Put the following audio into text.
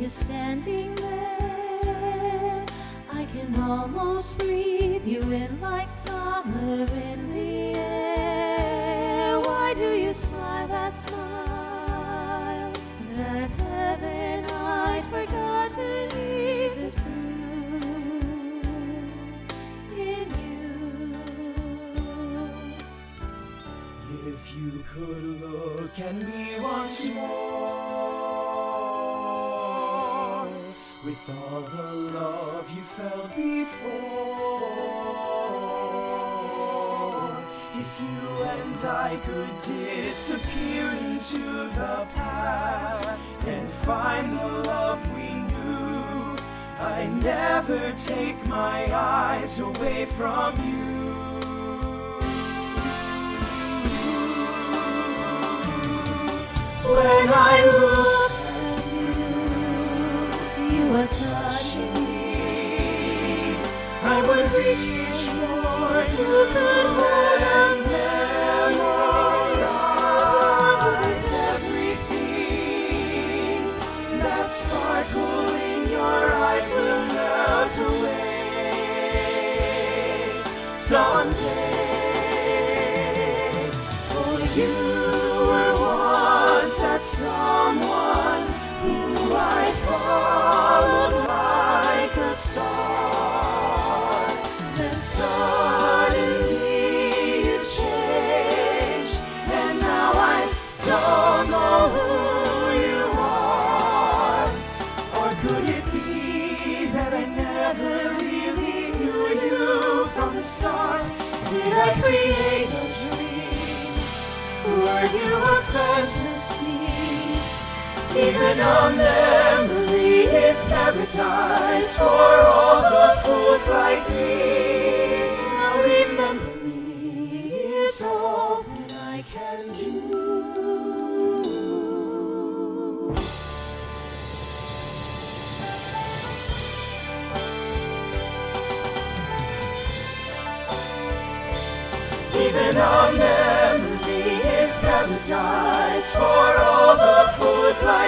you standing there. I can almost breathe you in like summer in the air. Why do you smile that smile that heaven I'd forgotten eases through in you? If you could look at me once more, with all the love you felt before, if you and I could disappear into the past and find the love we knew, I'd never take my eyes away from you. When I look at you, you are touching me. I would reach for you could hold and memorize everything. That sparkle in your eyes will melt away someday. For you were once that someone who I followed like a star. Then suddenly you changed, and now I don't know who you are. Or could it be that I never really knew you from the start? Did I create a dream? Were you a fantasy? Even a memory is paradise for all the fools like me. Remembering is all that I can do. Even a memory is paradise for all the fools like